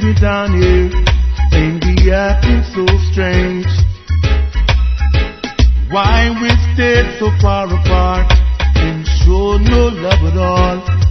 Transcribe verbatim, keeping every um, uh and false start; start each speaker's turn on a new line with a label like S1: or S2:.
S1: me down here and be acting so strange. Why we stayed so far apart and show no love at all.